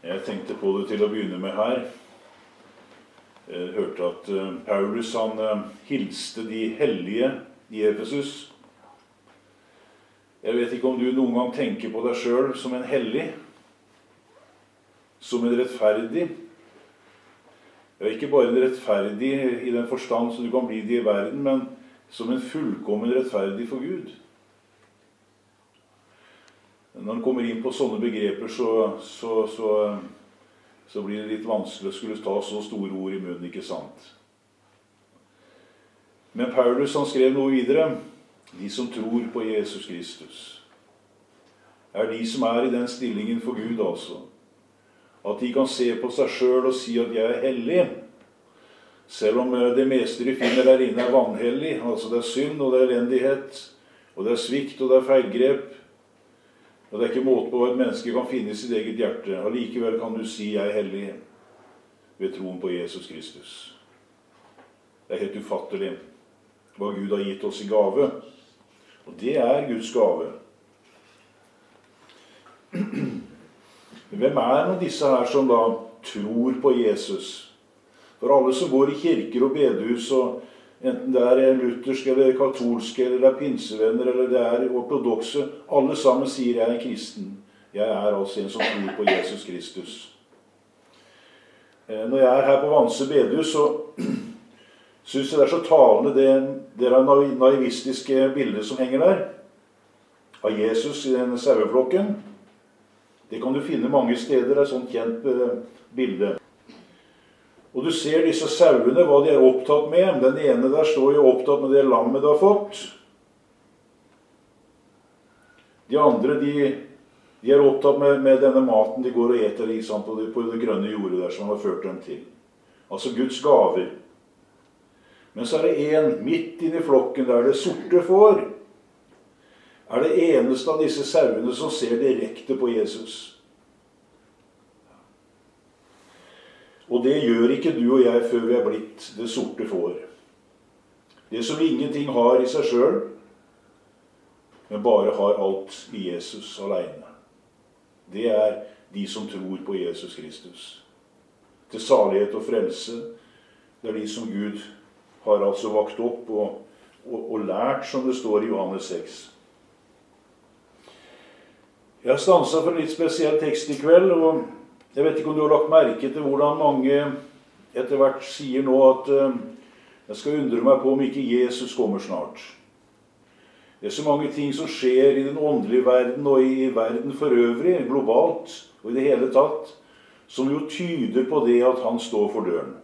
Jeg tenkte på det til å begynne med her. Jeg hørte at Paulus han hilste de hellige i Efesus. Jeg vet ikke om du noen gang tenker på deg selv som en hellig, som en rettferdig. Ja, ikke bare en rettferdig i den forstand som du kan bli det i verden, men som en fullkommen rettferdig for Gud. Når man kommer inn på sånne begreper, så blir det litt vanskelig å skulle ta så store ord i munnen, ikke sant? Men Paulus han skrev noe videre. De som tror på Jesus Kristus er de som er i den stillingen for Gud, altså. At de kan se på seg selv og si at jeg er hellig, selv om det meste de finner der inne er vanhellig. Altså det er synd, og det er elendighet, og det er svikt, og det er feilgrep. Og det er ikke måte på hva et menneske kan finne i sitt eget hjerte. Allikevel kan du si jeg er hellig ved troen på Jesus Kristus. Det er helt ufattelig hva Gud har gitt oss i gave. Og det er Guds gave. Hvem er nå disse her som da tror på Jesus? For alle som går i kirker og bedehus, og enten det er luthersk eller katolsk, eller det er pinsevenner, eller det er ortodokse, alle sammen sier jeg er en kristen. Jeg er altså en som tror på Jesus Kristus. Når jeg er her på Vanse bedehus, så synes jeg det er så talende det naivistiske bildet som henger der, av Jesus i denne saueflokken. Det kan du finne mange steder, det er et sånt kjent bilde. Og du ser disse sauene, hva de er opptatt med. Den ene der står jo opptatt med det lammet de har fått. De andre, de er opptatt med denne maten de går og eter på det grønne jordet der som han har ført dem til. Altså Guds gaver. Men så er det en midt inne i flokken der det sorte får. Er det eneste av disse sauene som ser direkte på Jesus. Og det gjør ikke du og jeg før vi er blitt det sorte får. Det som ingenting har i seg selv, men bare har alt i Jesus alene. Det er de som tror på Jesus Kristus. Til salighet og frelse, det er de som Gud har altså vakt opp og lært, som det står i Johannes 6. Jeg har stanset for en litt spesiell tekst i kveld, og jeg vet ikke om du har lagt merke til hvordan mange etter hvert sier nå at jeg skal undre meg på om ikke Jesus kommer snart. Det er så mange ting som skjer i den åndelige verden og i verden for øvrig, globalt og i det hele tatt, som jo tyder på det at han står for døren.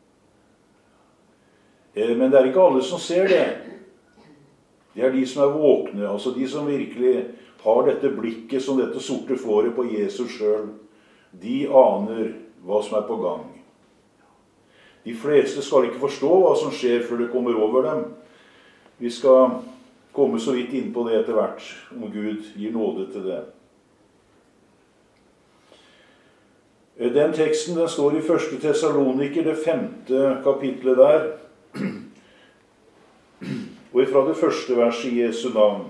Men det er ikke alle som ser det. Det er de som er våkne, altså de som virkelig har dette blikket som dette sorte fåret på Jesus selv. De aner hva som er på gang. De fleste skal ikke forstå hva som skjer før det kommer over dem. Vi skal komme så vidt inn på det etter hvert, om Gud gir nåde til det. Den teksten den står i 1. Tessaloniker, det 5. kapitlet der, og ifra det første vers i Jesu navn.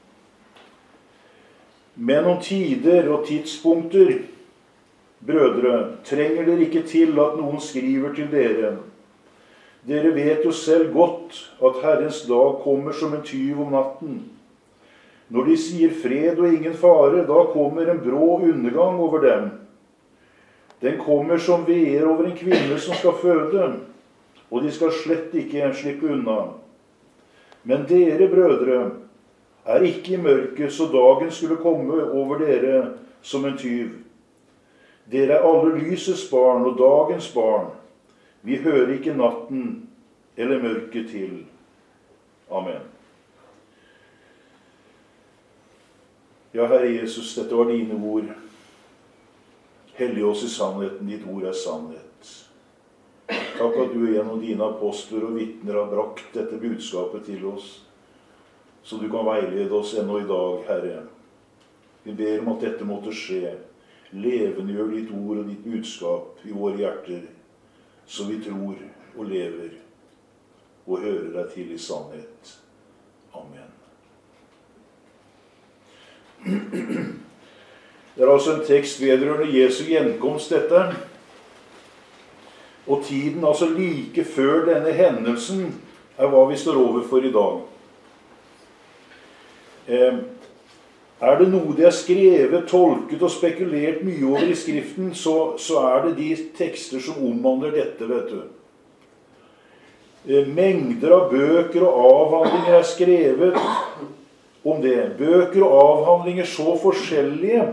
Men om tider og tidspunkter, brødre, trenger dere ikke til at noen skriver til dere. Dere vet jo selv godt at Herrens dag kommer som en tyv om natten. Når de sier fred og ingen fare, da kommer en brå undergang over dem. Den kommer som veer over en kvinne som skal føde, og de skal slett ikke slippe unna. Men dere, brødre, er ikke i mørket, så dagen skulle komme over dere som en tyv. Dere er alle lysets barn og dagens barn. Vi hører ikke natten eller mørket til. Amen. Ja, Herre Jesus, dette var dine ord. Hellig oss i sannheten, ditt ord er sannhet. Takk at du gjennom dine apostler og vitner har brakt dette budskapet til oss, så du kan veilede oss ennå i dag, Herre. Vi ber om at dette måtte skje. Levendegjør ditt ord og ditt budskap i våre hjerter, så vi tror og lever og hører deg til i sannhet. Amen. Det Det altså en tekst vedrørende Jesu gjenkomst, dette. Og tiden altså like før denne hendelsen hva vi står overfor i dag. Det noe de har skrevet, tolket og spekulert mye over i Skriften, så det de tekster som omhandler dette, vet du. Mengder av bøker og avhandlinger skrevet om det. Bøker og avhandlinger så forskjellige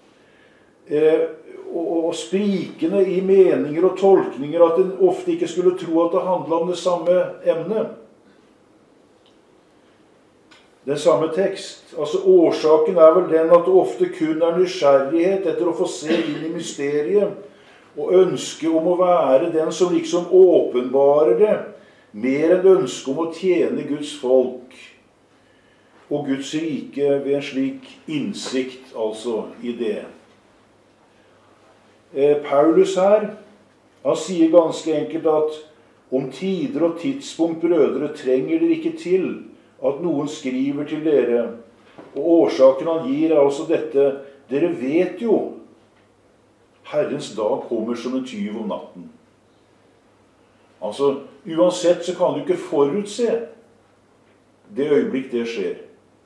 og sprikende i meninger og tolkninger at en ofte ikke skulle tro at det handlet om det samme emnet. Den samme tekst. Altså årsaken vel den at det ofte kun nysgjerrighet etter å få se inn i mysteriet og ønske om å være den som liksom åpenbarer det, mer enn ønske om å tjene Guds folk og Guds rike ved en slik innsikt, altså, i det. Paulus her, han sier ganske enkelt at om tider og tidspunkt, brødre, trenger dere ikke til at noen skriver til dere. Og årsaken han gir altså dette: dere vet jo, Herrens dag kommer som en tyv om natten. Altså, uansett så kan du ikke forutse det øyeblikk det skjer.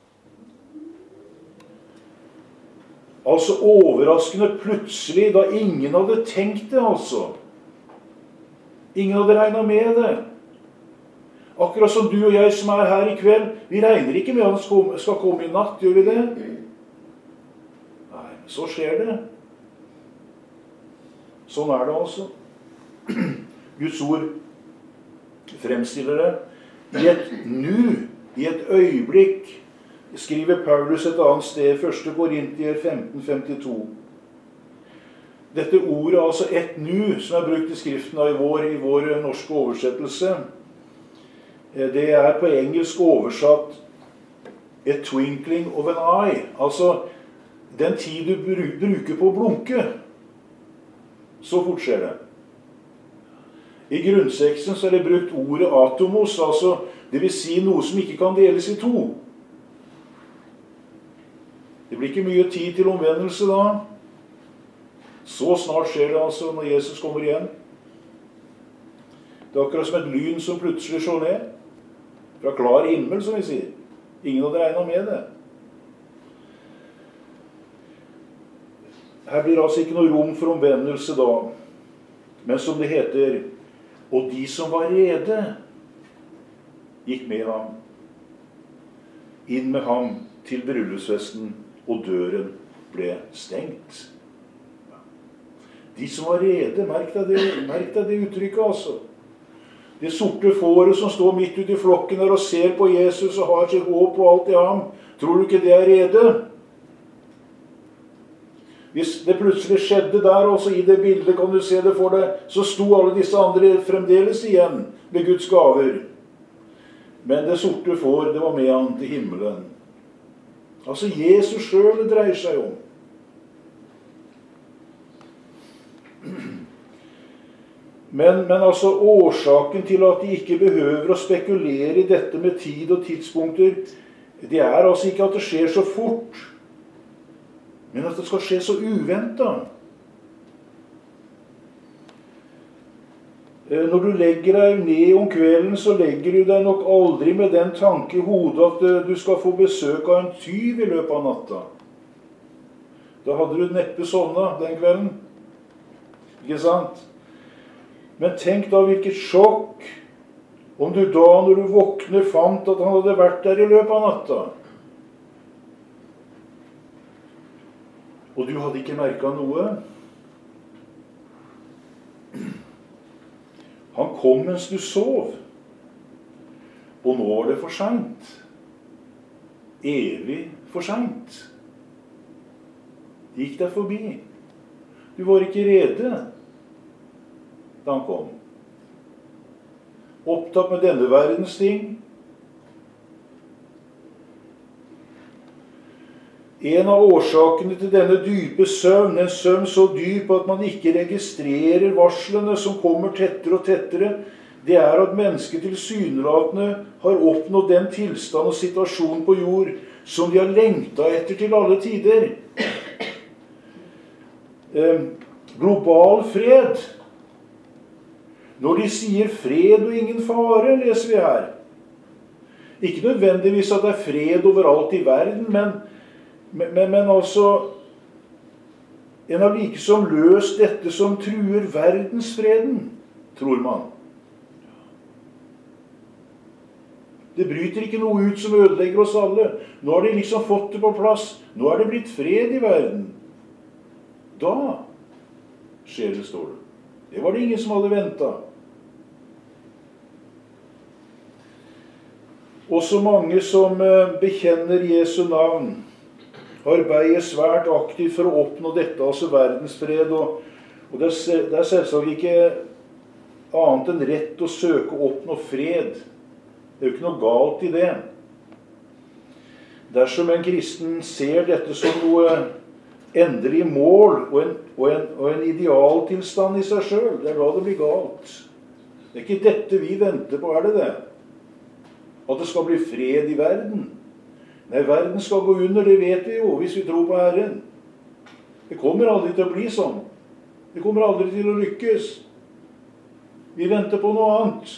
Altså overraskende plutselig, da ingen hadde tenkt det, altså. Ingen hadde regnet med det. Akkurat som du og jeg som her i kveld, vi regner ikke med at han skal komme i natt, gjør vi det? Nei, så skjer det. Sånn det altså. Guds ord fremstiller det. I et nu, i et øyeblikk, skriver Paulus et annet sted, 1. Korintier 15:52. Dette ordet, altså et nu, som brukt i Skriften i vår norske oversettelse, det på engelsk oversatt a twinkling of an eye. Altså den tid du bruker på å blunke. Så fort skjer det. I grunnteksten så det brukt ordet atomos, altså det vil si noe som ikke kan deles i to. Det blir ikke mye tid til omvendelse da. Så snart skjer det altså når Jesus kommer igjen. Det akkurat som et lyn som plutselig slår ned. Fra klar himmel, som vi sier. Ingen hadde regnet med det. Her blir altså ikke noe rom for omvendelse da. Men som det heter, og de som var rede, gikk med ham. Inn med ham til bryllupsfesten, og døren ble stengt. De som var rede, merk deg det uttrykket altså. Det sorte fåret som står midt ute i flokken der og ser på Jesus og har sitt håp og alt i ham. Tror du ikke det rede? Hvis det plutselig skjedde der, også i det bildet, kan du se det for deg, så sto alle disse andre fremdeles igjen med Guds gaver. Men det sorte får, det var med han til himmelen. Altså Jesus selv det dreier seg om. Men altså årsaken til at de ikke behøver å spekulere i dette med tid og tidspunkter, det altså ikke at det skjer så fort, men at det skal skje så uventet. Når du legger deg ned om kvelden, så legger du deg nok aldri med den tanke i hodet at du skal få besøk av en tyv i løpet av natta. Da hadde du neppe sovnet den kvelden. Ikke sant? Men tenk da hvilket sjokk om du da, når du våkner, fant at han hadde vært der i løpet av natta. Og du hadde ikke merket noe. Han kom mens du sov. Og nå var det for sent. Evig for sent. Det gikk deg forbi. Du var ikke rede da han kom. Opptatt med denne verdens ting. En av årsakene til denne dype søvn, en søvn så dyp at man ikke registrerer varslene som kommer tettere og tettere, det at mennesket tilsynelatende har oppnådd den tilstand og situasjon på jord som de har lengtet etter til alle tider. global fred. Når de sier fred og ingen fare, leser vi her. Ikke nødvendigvis at det er fred overalt i verden, men altså en har likesom løst dette som truer verdensfreden, tror man. Det bryter ikke noe ut som ødelegger oss alle. Nå har de liksom fått det på plass. Nå er det blitt fred i verden. Da skjer det, står det. Det var det ingen som hadde ventet. Også mange som bekjenner Jesu navn, arbeider svært aktivt for å oppnå dette, altså verdensfred. Og det er selvsagt ikke annet enn rett å søke å oppnå fred. Det er jo ikke noe galt i det. Dersom en kristen ser dette som noe endelig mål og en idealtilstand i seg selv, det er da det blir galt. Det er ikke dette vi venter på, er det det? At det skal bli fred i verden. Nei, verden skal gå under, det vet vi jo, hvis vi tror på Herren. Det kommer aldri til å bli sånn. Det kommer aldri til å lykkes. Vi venter på noe annet.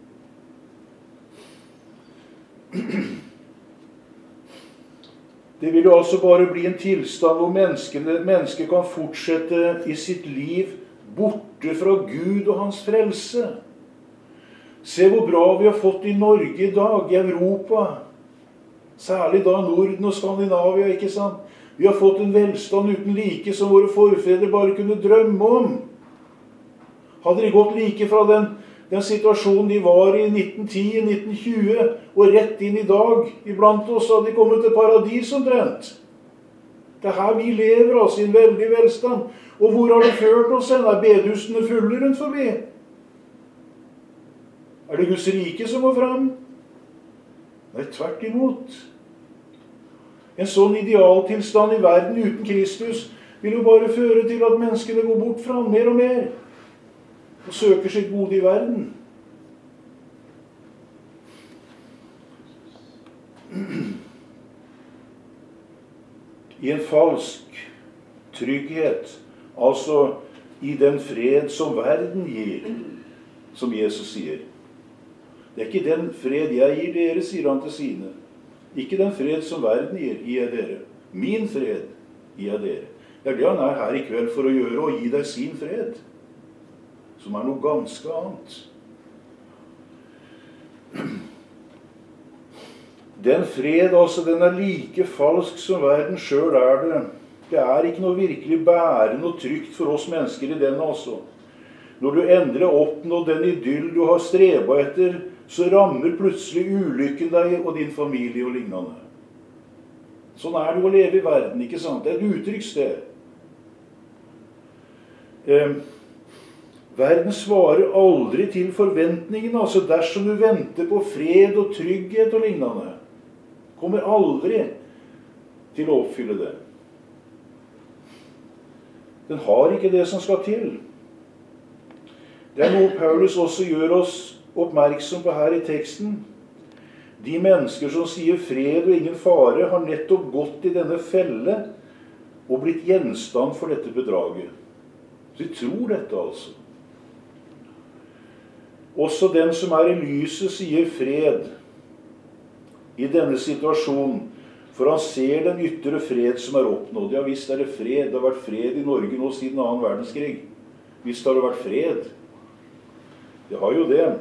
Det vil jo altså bare bli en tilstand hvor mennesket kan fortsette i sitt liv borte fra Gud og hans frelse. Se hvor bra vi har fått i Norge i dag, i Europa. Særlig da Norden og Skandinavia, ikke sant? Vi har fått en velstand uten like som våre forfedre bare kunne drømme om. Hadde de gått like fra den situasjonen de var i 1910, 1920, og rett inn i dag, iblant oss, hadde de kommet til paradis omtrent. Det er her vi lever, altså, i en veldig velstand. Og hvor har det ført oss hen? Er bedehusene fulle rundt forbi? Er det Guds rike som må fram? Nei, tvert imot. En sånn idealtilstand i verden uten Kristus vil jo bare føre til at menneskene går bort fra ham mer og mer, og søker sitt gode i verden. I en falsk trygghet, altså i den fred som verden gir, som Jesus sier. Det er ikke den fred jeg gir dere, sier han til sine. Ikke den fred som verden gir jeg dere. Min fred gir jeg dere. Det er det han er her i kveld for å gjøre, og gi deg sin fred, som er noe ganske annet. Den fred, altså, den er like falsk som verden selv er det. Det er ikke noe virkelig bærende og trygt for oss mennesker i den, altså. Når du endelig har oppnådd den idyll du har strebet etter, så rammer plutselig ulykken deg og din familie og lignende. Sånn er det å leve i verden, ikke sant? Det er et uttrykk sted. Verden svarer aldri til forventningene, altså dersom du venter på fred og trygghet og lignende. Kommer aldri til å oppfylle det. Den har ikke det som skal til. Det er noe Paulus også gjør oss oppmerksom på her i teksten. De mennesker som sier fred og ingen fare, har nettopp gått i denne felle og blitt gjenstand for dette bedraget. Så de tror dette, altså. Også den som er i lyset sier fred i denne situasjonen, for han ser den ytre fred som er oppnådd. Ja, visst er det fred. Det har vært fred i Norge nå siden 2. verdenskrig. Visst har det vært fred. Det har jo det.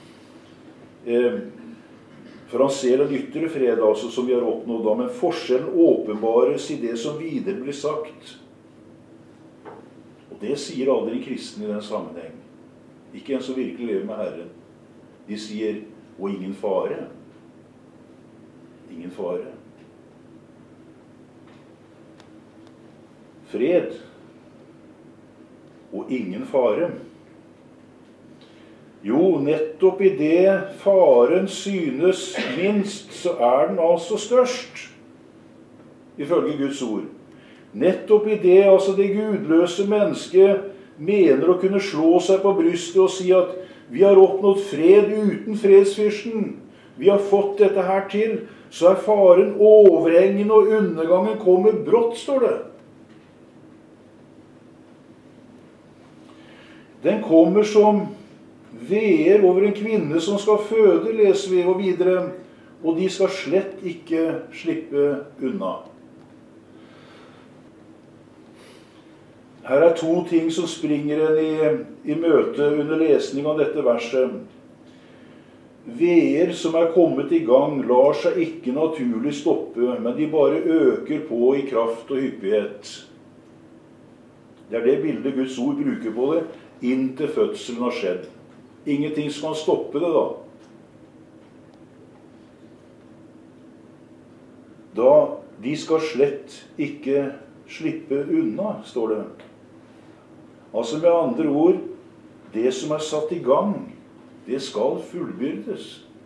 For han ser den ytre fred, altså, som vi har oppnådd da, men forskjellen åpenbares i det som videre blir sagt. Og det sier aldri kristne i den sammenheng. Ikke en som virkelig lever med Herren. De sier, og ingen fare. Ingen fare. Fred. Og ingen fare. Jo, nettopp i det faren synes minst, så er den altså størst, ifølge Guds ord. Nettopp i det, altså det gudløse mennesket mener å kunne slå seg på brystet og si at vi har oppnådd fred uten fredsfyrsten. Vi har fått dette her til, så er faren overhengende og undergangen kommer brått, står det. Den kommer som veer over en kvinne som skal føde, leser vi, og videre. Og de skal slett ikke slippe unna. Her er to ting som springer en i møte under lesning av dette verset. Veer som er kommet i gang, lar seg ikke naturlig stoppe, men de bare øker på i kraft og hyppighet. Det er det bildet Guds ord bruker på det, inntil fødselen har skjedd. Ingenting som kan stoppe det da. De skal slett ikke slippe unna, står det. Altså med andre ord, det som er satt i gang, det skal fullbyrdes.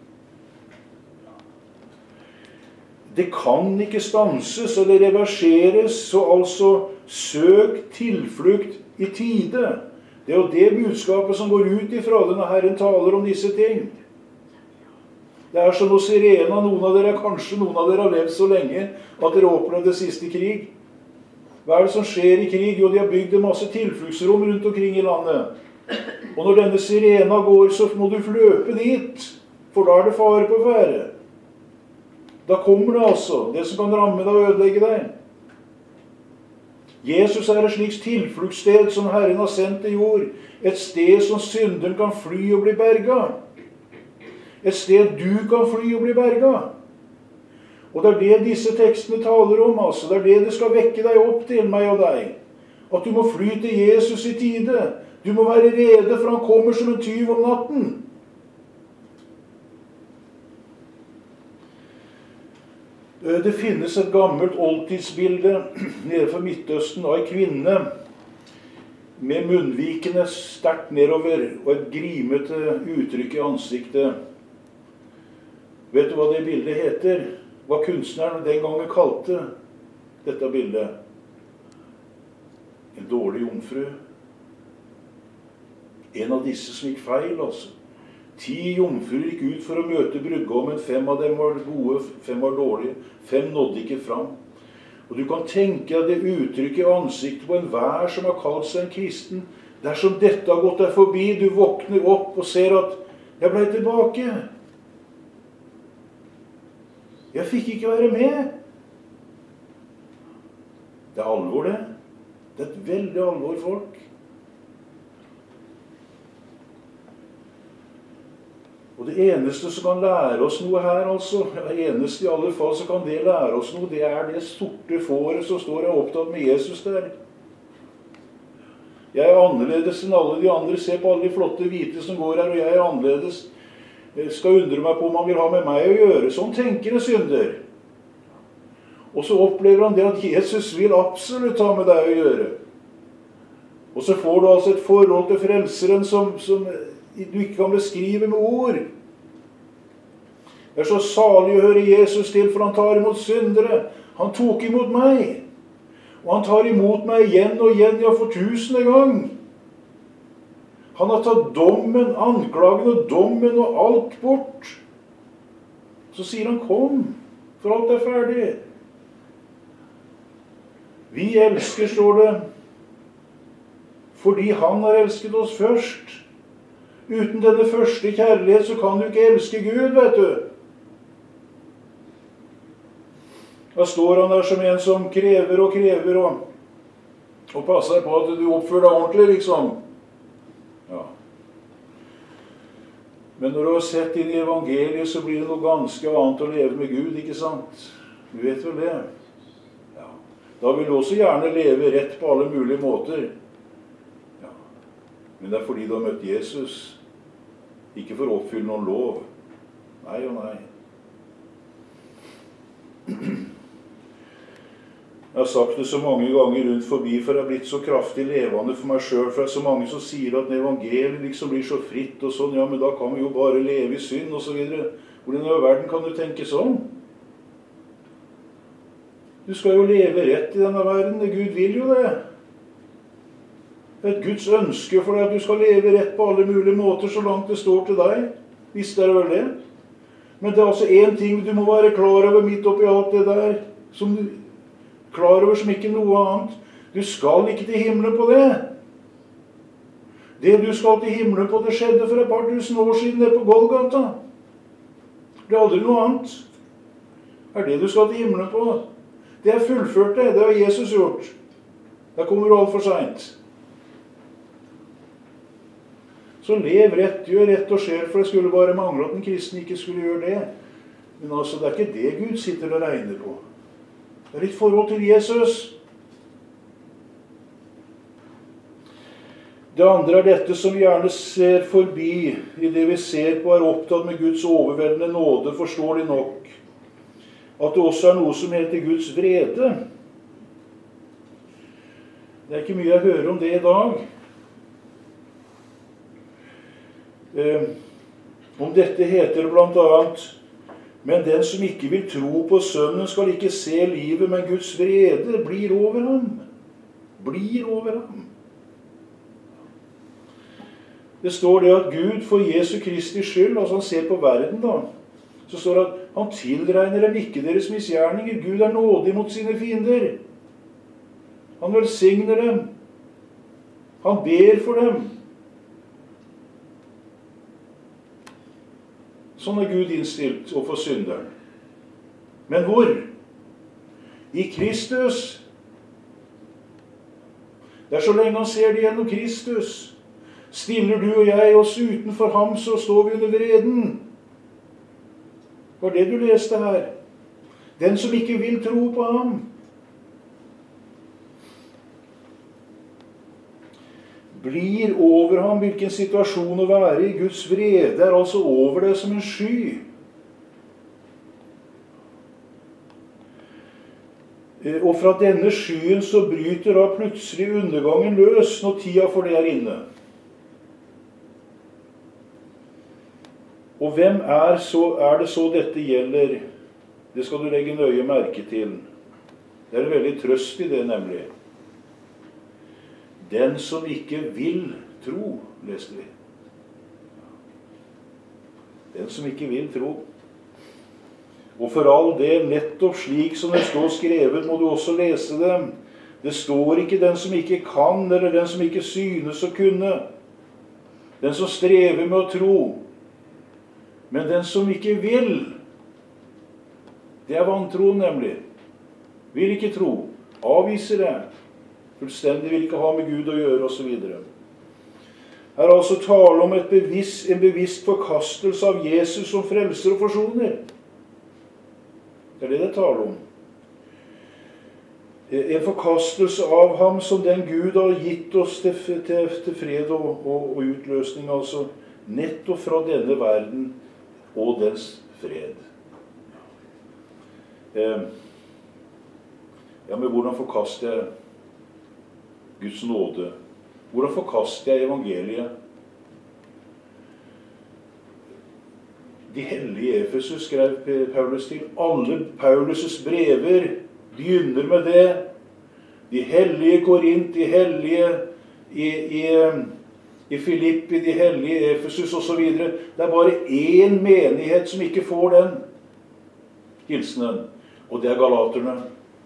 Det kan ikke stanses eller reverseres, så altså søk tilflukt i tide. Det er jo det budskapet som går ut ifra det når Herren taler om disse ting. Det er som hos Irena, kanskje noen av dere har levd så lenge at dere opplevde siste krig. Hva er det som skjer i krig? Jo, de har bygd en masse tilfluktsrom rundt omkring i landet. Og når denne sirena går, så må du løpe dit, for da er det fare på ferde. Da kommer det altså, det som kan ramme deg og ødelegge deg. Jesus er et slikt tilfluktssted som Herren har sendt til jord. Et sted som synderen kan fly og bli berget. Et sted du kan fly og bli berget. Og det er det disse tekstene taler om, altså. Det er det skal vekke deg opp til meg og deg. At du må fly til Jesus i tide. Du må være rede, for han kommer som en tyv om natten. Det finnes et gammelt oldtidsbilde nede fra Midtøsten av en kvinne med munnvikene sterkt nedover og et grimete uttrykk i ansiktet. Vet du hva det bildet heter? Hva kunstneren den gangen kalte dette bildet? En dårlig jomfru. En av disse som gikk feil, altså. 10 jomfruer gikk ut for å møte brudgommen. 5 av dem var gode, 5 var dårlige. 5 nådde ikke fram. Og du kan tenke deg det uttrykket i ansiktet på enhver som har kalt seg en kristen. Dersom dette har gått deg forbi, du våkner opp og ser at jeg ble tilbake. Jeg fikk ikke være med. Det er alvor, det. Det er et veldig alvor, folk. Og det eneste som kan lære oss noe her, altså, det eneste i alle fall som kan det lære oss noe, det er det sorte fåret som står og opptatt med Jesus der. Jeg er annerledes enn alle de andre. Se på alle de flotte hvite som går her, og jeg er annerledes. Jeg skal undre meg på om han vil ha med meg å gjøre. Sånn tenker en synder. Og så opplever han det at Jesus vil absolutt ha med deg å gjøre. Og så får du altså et forhold til frelseren som du ikke kan beskrive med ord. Det er så salig å høre Jesus til, for han tar imot syndere. Han tok imot meg. Og han tar imot meg igjen og igjen, ja, for 1000. gang. Han har tatt dommen, anklagen og dommen og alt bort. Så sier han, kom, for alt er ferdig. Vi elsker, står det, fordi han har elsket oss først. Uten denne første kjærlighet så kan du ikke elske Gud, vet du. Da står han der som en som krever og passer på at du oppfører deg ordentlig, liksom. Ja. Men når du har sett inn i evangeliet, så blir det noe ganske annet å leve med Gud, ikke sant? Du vet vel det? Ja. Da vil du også gjerne leve rett på alle mulige måter. Ja. Men det er fordi du har møtt Jesus, ikke for å oppfylle noen lov. Nei og nei. Jeg har sagt det så mange ganger rundt forbi, for det har blitt så kraftig levende for meg selv, for det er så mange som sier at evangeliet liksom blir så fritt og sånn, ja, men da kan vi jo bare leve i synd og så videre. Hvordan i verden kan du tenke sånn? Du skal jo leve rett i denne verden, Gud vil jo det. Det er et Guds ønske for deg at du skal leve rett på alle mulige måter så langt det står til deg. Visst er det vel det. Men det er altså en ting du må være klar over midt oppi alt det der, som du klar over som ikke noe annet. Du skal ikke til himmelen på det. Det du skal til himmelen på, det skjedde for et par tusen år siden nede på Golgata. Det er aldri noe annet. Det er det du skal til himmelen på. Det er fullført det. Det har Jesus gjort. Da kommer du alt for sent. Så lev rett, gjør rett og skjer, for det skulle bare mangle at en kristen ikke skulle gjøre det. Men altså, det er ikke det Gud sitter og regner på. Det er ditt forhold til Jesus. Det andre er dette som vi gjerne ser forbi i det vi ser på, er opptatt med Guds overveldende nåde, forståelig nok. At det også er noe som heter Guds vrede. Det er ikke mye jeg hører om det i dag. Om dette heter det blant annet: men den som ikke vil tro på Sønnen, skal ikke se livet, men Guds vrede blir over ham. Blir over ham. Det står det at Gud for Jesu Kristi skyld, altså han ser på verden da, så står det at han tilregner dem ikke deres misgjerninger. Gud er nådig mot sine fiender. Han velsigner dem. Han ber for dem. Sånn er Gud innstilt overfor synderen. Men hvor? I Kristus. Det er så lenge han ser det gjennom Kristus. Stiller du og jeg oss utenfor ham, så står vi under vreden. Det var det du leste her. Den som ikke vil tro på ham. Blir over ham. Hvilken situasjon å være i. Guds vrede er altså over deg som en sky. Og fra denne skyen så bryter da plutselig undergangen løs når tida for det er inne. Og hvem er det så dette gjelder? Det skal du legge nøye merke til. Det er en veldig trøst i det, nemlig. Den som ikke vil tro, leste vi. Den som ikke vil tro. Og for all del, nettopp slik som det står skrevet, må du også lese dem. Det står ikke den som ikke kan, eller den som ikke synes å kunne. Den som strever med å tro. Men den som ikke vil, det er vantro nemlig. Vil ikke tro. Avviser det. Fullstendig vil ikke ha med Gud å gjøre, og så videre. Her er altså tale om en bevisst forkastelse av Jesus som frelser og forsoner. Det er det det taler om. En forkastelse av ham som den Gud har gitt oss til fred og utløsning, altså nettopp fra denne verden og dens fred. Ja, men hvordan forkaster jeg Guds nåde? Hvordan forkaster jeg evangeliet? De hellige Efesus skrev Paulus til. Alle Paulus' brever begynner med det. De hellige Korint, de hellige i Filippi, de hellige Efesus og så videre. Det er bare én menighet som ikke får den hilsenen, og det er galaterne.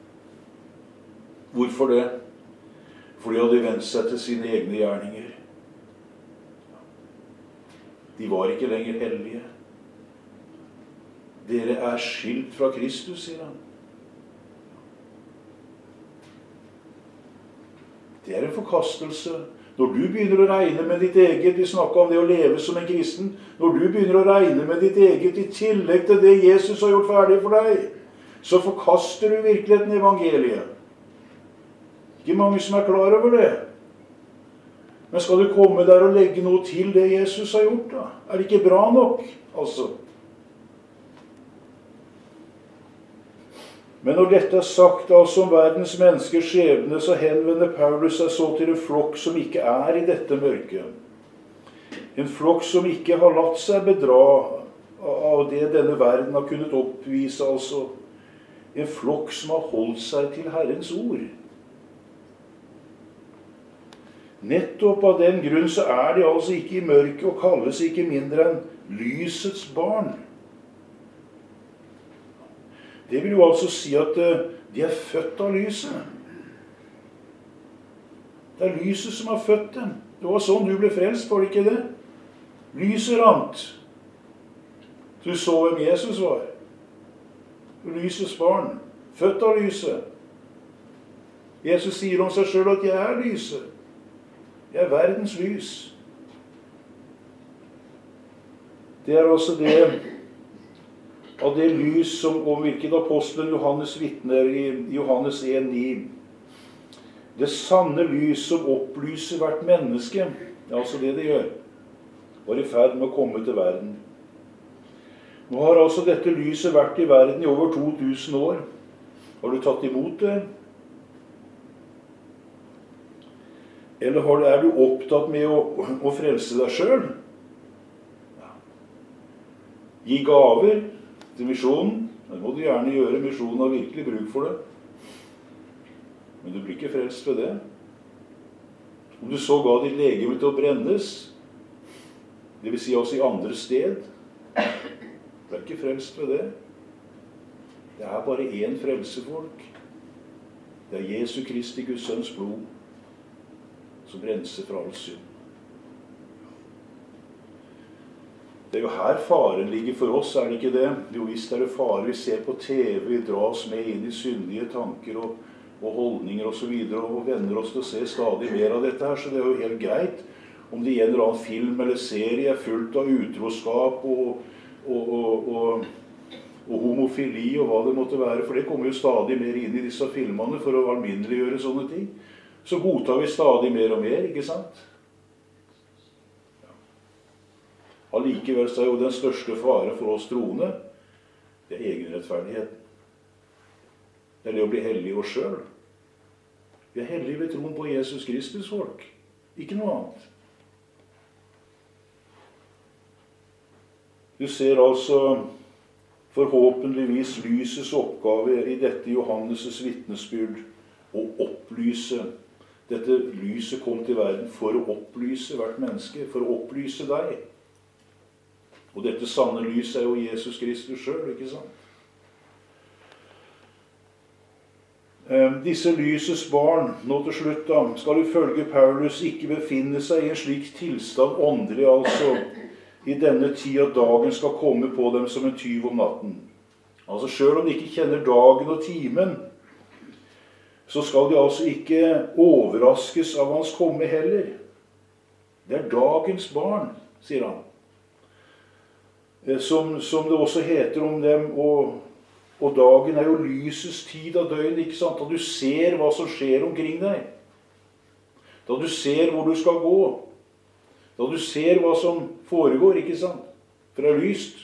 Hvorfor det? For de hadde vendt seg til sine egne gjerninger. De var ikke lenger hellige. Dere er skilt fra Kristus, sier han. Det er en forkastelse. Når du begynner å regne med ditt eget, vi snakket om det å leve som en kristen, når du begynner å regne med ditt eget i tillegg til det Jesus har gjort ferdig for deg, så forkaster du virkeligheten i evangeliet. Ikke mange som er klar over det. Men skal du komme der og legge noe til det Jesus har gjort, da? Er det ikke bra nok, altså? Men når dette er sagt altså om verdens menneskers skjebne, så henvender Paulus seg så til en flokk som ikke er i dette mørket. En flokk som ikke har latt seg bedra av det denne verden har kunnet oppvise, altså. En flokk som har holdt seg til Herrens ord. Nettopp av den grunn så er de altså ikke i mørket og kalles ikke mindre enn lysets barn. Det vil jo altså si at de er født av lyset. Det er lyset som har født dem. Det var sånn du ble frelst, var det ikke det? Lyset rant. Du så hvem Jesus var. Lysets barn, født av lyset. Jesus sier om seg selv at jeg er lyset. Jeg er verdens lys. Det er altså det av det lys som om hvilket apostelen Johannes vitner i Johannes 1,9. Det sanne lys som opplyser hvert menneske, det er altså det det gjør, var i ferd med å komme til verden. Nå har altså dette lyset vært i verden i over 2000 år. Har du tatt imot det? Eller er du opptatt med å frelse deg selv? Ja. Gi gaver til misjonen. Det må du gjerne gjøre. Misjonen har virkelig bruk for det. Men du blir ikke frelst ved det. Om du så ga ditt legeme til å brennes, det vil si også i andre sted, du er ikke frelst ved det. Det er bare én frelsefolk. Det er Jesu Kristi, Guds sønns blod, som renser fra all synd. Det er jo her faren ligger for oss, er det ikke det? Jo visst er det fare. Vi ser på TV, vi dras med inn i syndige tanker og holdninger og så videre, og venner oss til å se stadig mer av dette her, så det er jo helt greit om det i en eller annen film eller serie er fullt av utroskap og homofili og hva det måtte være, for det kommer jo stadig mer inn i disse filmene for å alminneliggjøre sånne ting. Så godtar vi stadig mer og mer, ikke sant? Ja. Allikevel så er jo den største fare for oss troende, det er egenrettferdigheten. Det er det å bli hellig oss selv. Vi er hellige ved troen på Jesus Kristus, folk. Ikke noe annet. Du ser altså forhåpentligvis lysets oppgave i dette Johannes' vitnesbyrd å opplyse. Dette lyset kom til verden for å opplyse hvert menneske, for å opplyse deg. Og dette sanne lys er jo Jesus Kristus selv, ikke sant? Disse lysets barn, nå til slutt da, skal ifølge Paulus ikke befinne seg i en slik tilstand åndelig, altså i denne tid at dagen skal komme på dem som en tyv om natten. Altså selv om de ikke kjenner dagen og timen, så skal de altså ikke overraskes av hans komme heller. Det er dagens barn, sier han. Som det også heter om dem, og dagen er jo lysets tid av døgnet, ikke sant? Da du ser hva som skjer omkring deg. Da du ser hvor du skal gå. Da du ser hva som foregår, ikke sant? For det er lyst.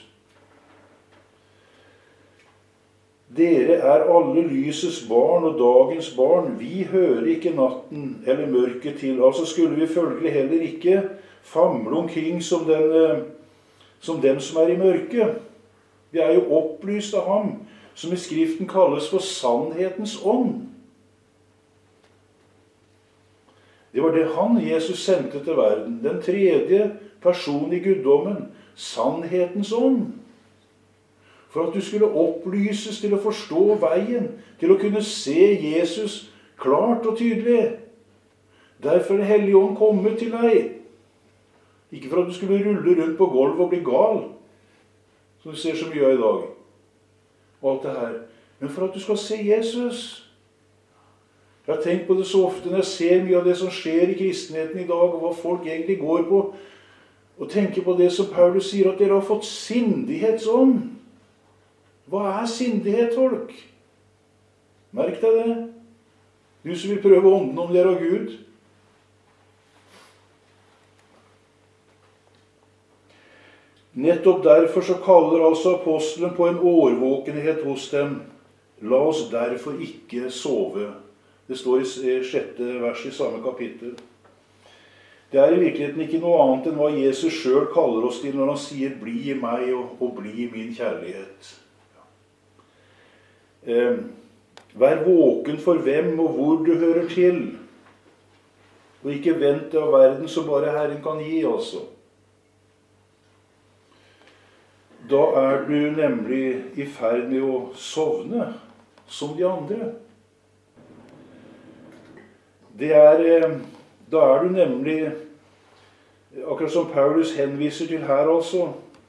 Dere er alle lysets barn og dagens barn. Vi hører ikke natten eller mørket til. Altså skulle vi følgelig heller ikke famle omkring som dem som er i mørket. Vi er jo opplyst av ham, som i Skriften kalles for sannhetens ånd. Det var det han, Jesus, sendte til verden. Den tredje person i guddommen, sannhetens ånd. For at du skulle opplyses til å forstå veien, til å kunne se Jesus klart og tydelig. Derfor er Den hellige ånd kommet til deg. Ikke for at du skulle rulle rundt på gulvet og bli gal, som du ser så mye av i dag. Og alt det her. Men for at du skal se Jesus. Jeg har tenkt på det så ofte når jeg ser mye av det som skjer i kristenheten i dag, og hva folk egentlig går på, og tenker på det som Paulus sier, at dere har fått sindighetsånd. Hva er sindighet, folk? Merk deg det. Du som vil prøve ånden om det er av Gud. Nettopp derfor så kaller altså apostelen på en årvåkenhet hos dem. La oss derfor ikke sove. Det står i 6. vers i samme kapittel. Det er i virkeligheten ikke noe annet enn hva Jesus selv kaller oss til når han sier «Bli i meg og bli i min kjærlighet». Vær våken for hvem og hvor du hører til. Og ikke vent av verden som bare Herren kan gi, altså. Da er du nemlig i ferd med å sovne som de andre. Det er Da er du nemlig, akkurat som Paulus henviser til her altså,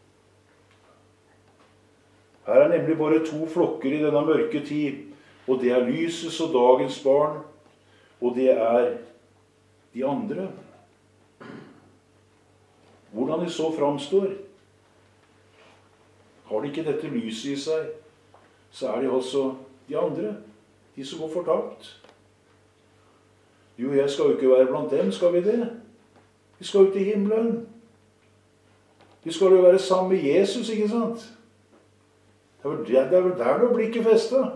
her er nemlig bare to flokker i denne mørke tid, og det er lysets og dagens barn, og det er de andre. Hvordan de så framstår. Har de ikke dette lyset i seg, så er de altså de andre, de som går fortapt. Du og jeg skal jo ikke være blant dem, skal vi det? Vi skal ut i himmelen. Vi skal jo være sammen med Jesus, ikke sant? Det er vel der du blir ikke festet.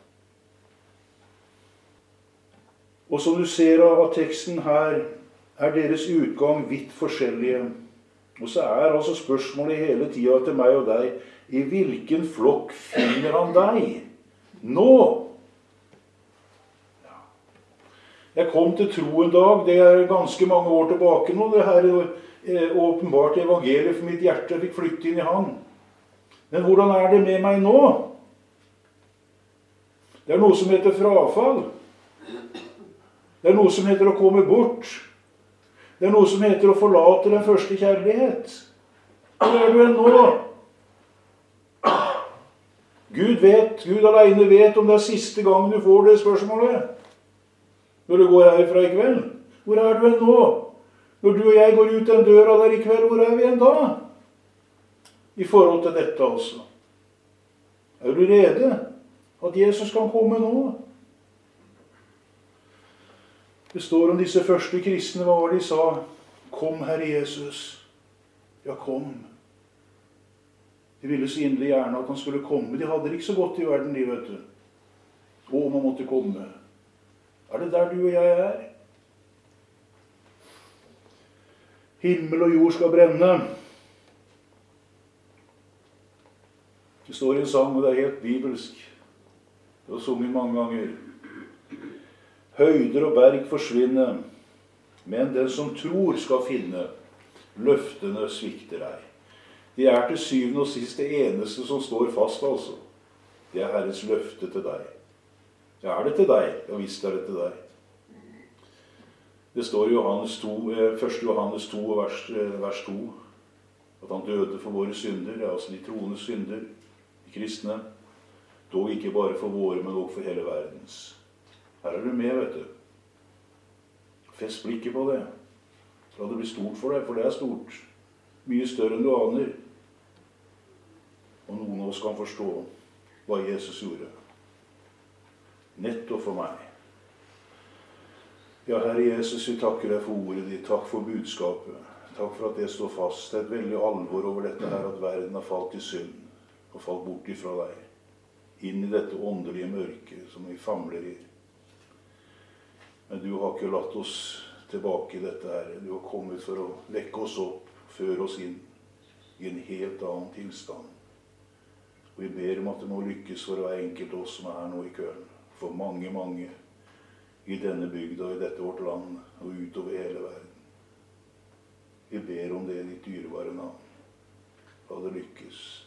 Og som du ser av teksten her, er deres utgang vidt forskjellige. Og så er altså spørsmålet hele tiden til meg og deg, i hvilken flokk finner han deg? Nå! Ja. Jeg kom til tro en dag, det er ganske mange år tilbake nå, det her åpenbart evangeliet for mitt hjerte fikk flytte inn i han. Men hvordan er det med meg nå? Det er noe som heter frafall. Det er noe som heter å komme bort. Det er noe som heter å forlate den første kjærlighet. Hvor er du enn nå? Gud alene vet om det er siste gang du får det spørsmålet. Når du går herfra i kveld. Hvor er du enn nå? Når du og jeg går ut den døra der i kveld, hvor er vi enn da? I forhold til dette altså. Er du rede at Jesus kan komme nå? Det står om disse første kristne, hva var de sa? Kom, Herre Jesus. Ja, kom. De ville så inderlig gjerne at han skulle komme. De hadde det ikke så godt i verden, de, vet du. Å, man måtte komme. Er det der du og jeg er? Himmel og jord skal brenne. Det står i en sang, og det er helt bibelsk. Det har sunget mange ganger. Høyder og berg forsvinner, men den som tror skal finne, løftene svikter ei. Det er til syvende og sist det eneste som står fast, altså. Det er Herres løfte til deg. Ja, er det til deg? Ja, visst er det til deg. Det står i 1. Johannes 2, vers 2, at han døde for våre synder, altså de troende synder, de kristne, dog ikke bare for våre, men også for hele verdens. Her er du med, vet du. Fest blikket på det. La det bli stort for deg, for det er stort. Mye større enn du aner. Og noen av oss kan forstå hva Jesus gjorde. Nettopp for meg. Ja, Herre Jesus, vi takker deg for ordet ditt. Takk for budskapet. Takk for at det står fast. Det er et veldig alvor over dette her, at verden har falt i synd og falt bort ifra deg. Inn i dette åndelige mørket som vi famler i. Men du har ikke latt oss tilbake i dette her. Du har kommet for å vekke oss opp, føre oss inn i en helt annen tilstand. Og vi ber om at det må lykkes for hver enkelt oss som er her nå i kvelden. For mange, mange i denne bygda, i dette vårt land, og utover hele verden. Vi ber om det i ditt dyrebare navn. La det lykkes.